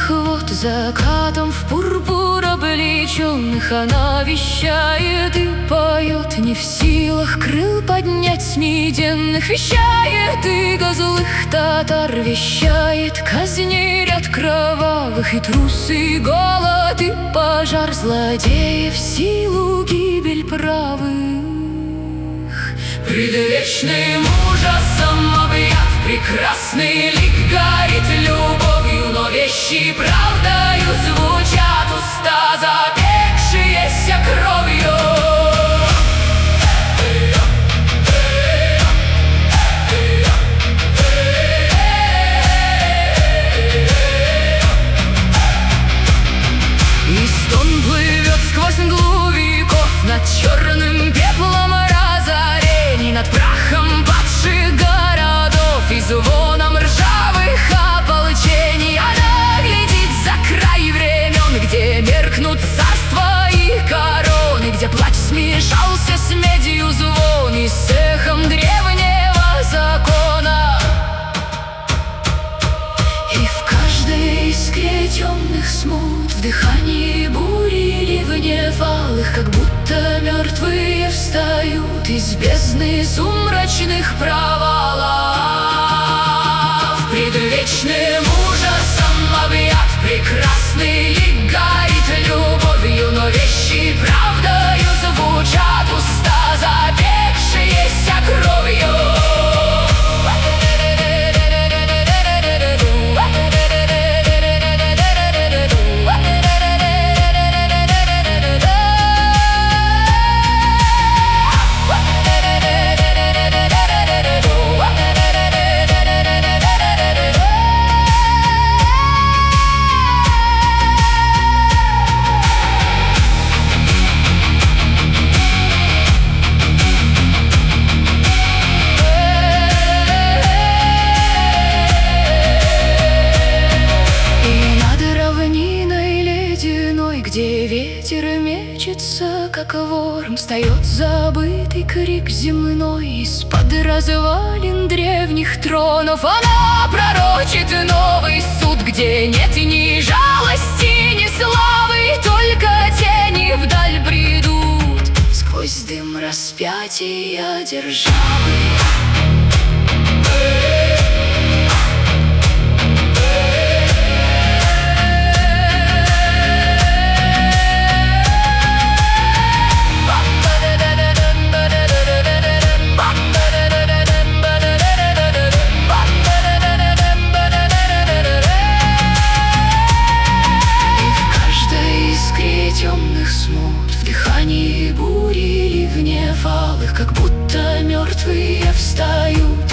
темных вод, закатом в пурпур облеченных, она вещает и поет, не в силах крыл поднять с меденных. Вещает иго злых татар, вещает казни ряд кровавых, и трусы, и голод, и пожар злодеев, силу гибель правых. Предвечным ужасом объят, прекрасный лик горит любовью, но вещи правдою звучат уста, запекшиеся кровью. И стон плывет сквозь мглу веков над черным пеплом разорений, над прахом падших городов и звоном ржавых ополчений. Она глядит за край времен, где меркнут царства и короны, где плач смешался с медью звон и с эхом древнего закона. И в каждой искре темных смут, в дыхании бури ливнев алых, как будто мертвые встают из бездны сумрачных провалов. Предвечным ужасом объят, прекрасный лик горит любовью, но вещи правдою звучат уста, запекшиеся кровью. Где ветер мечется, как ворон, встает забытый крик земной из-под развалин древних тронов. Она пророчит новый суд, где нет ни жалости, ни славы, только тени вдаль бредут сквозь дым распятия державы. Темных смут, в дыхании бури ливнев алых, как будто мертвые встают